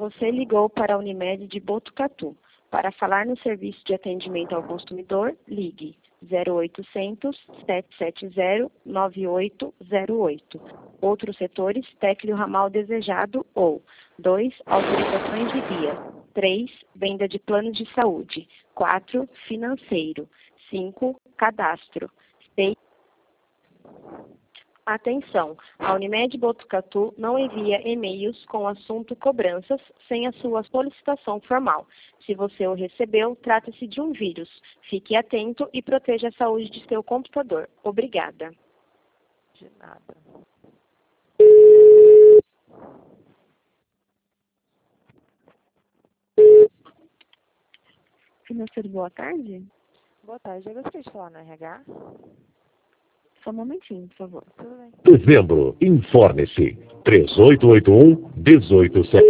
Você ligou para a Unimed de Botucatu. Para falar no serviço de atendimento ao consumidor, ligue 0800 770 9808. Outros setores, tecle o ramal desejado ou 2. Autorizações de via. 3. Venda de plano de saúde. 4. Financeiro. 5. Cadastro. 6. Atenção! A Unimed Botucatu não envia e-mails com o assunto cobranças sem a sua solicitação formal. Se você o recebeu, trata-se de um vírus. Fique atento e proteja a saúde de seu computador. Obrigada. De nada. Financeiro, boa tarde. Boa tarde, eu gostaria de falar no RH. Só um momentinho, por favor. Tudo bem. Dezembro, informe-se. 3881-1800.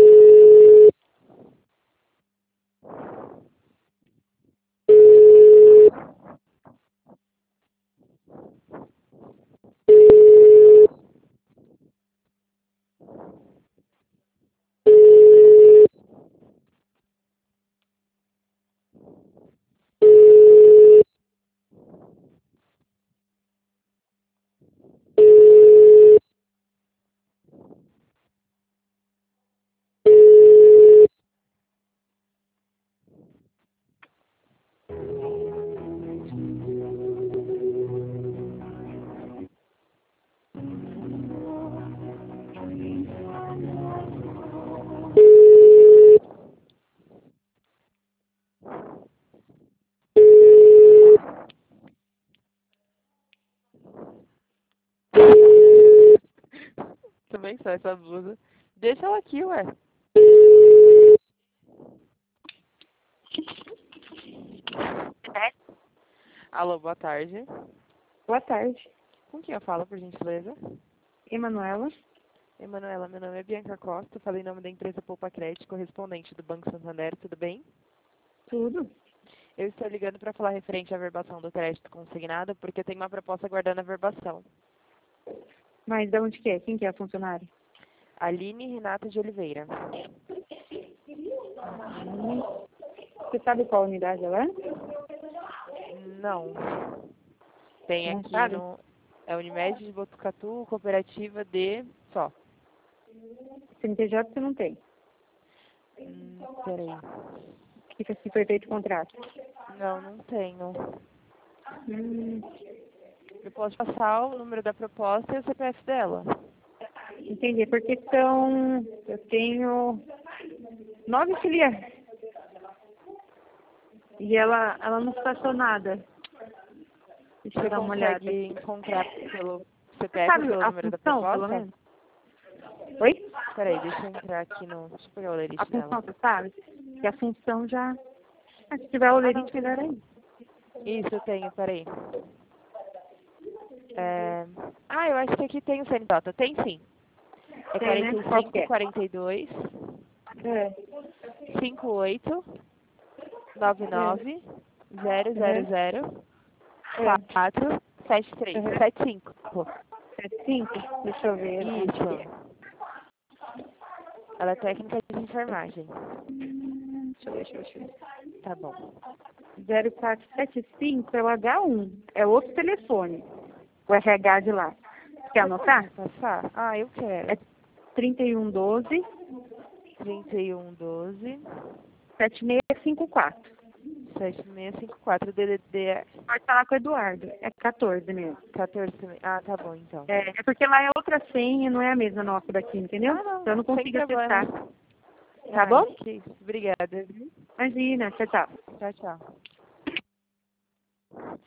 Também só essa blusa. Deixa ela aqui, ué. Alô, boa tarde. Boa tarde. Com quem eu falo, por gentileza? Emanuela. Emanuela, meu nome é Bianca Costa, falei em nome da empresa Poupa Crédito, correspondente do Banco Santander, tudo bem? Tudo. Eu estou ligando para falar referente à verbação do crédito consignado, porque tem uma proposta aguardando a verbação. Mas de onde que é? Quem que é a funcionária? Aline Renata de Oliveira. Você sabe qual unidade ela é? Não. Tem Não aqui sabe? no... É Unimed de Botucatu, Cooperativa de... Só. CNPJ você não tem. Peraí. Fica se foi feito o contrato. Não, não tenho. Hum, Eu posso passar o número da proposta e o CPF dela. entendi. Porque eu tenho 9 filiais. E ela não estacionada. Deixa Você eu dar uma olhada. consegue encontrar pelo CPF Sabe ou pelo a número da função, pelo proposta? menos? Oi? Peraí, deixa eu entrar aqui no... Deixa eu pegar o A lerite função, dela. você sabe? Que a função já... Ah, se tiver o lerite, não. melhor ainda. Isso, eu tenho, peraí. Eu acho que aqui tem o CNPJ. Tem sim. É Tem, né? Qual que 45 é? 42 É. 58 99 000 4 73 75. 75? Deixa eu ver. Isso. Ela é técnica de enfermagem. Deixa eu ver. Tá bom. 0475 é o H1. É outro telefone. O RH de lá. Quer anotar? Passar? Ah, eu quero. É 3112 3112 7654. 7654 DDD Pode falar com o Eduardo. É 14 mesmo. 14. Ah, tá bom então. É porque lá é outra senha, não é a mesma nossa daqui, entendeu? Ah, não. Então eu não Sem consigo problema. acessar. Tá bom? Que isso. Obrigada. Imagina, tchau, tchau. Tchau, tchau.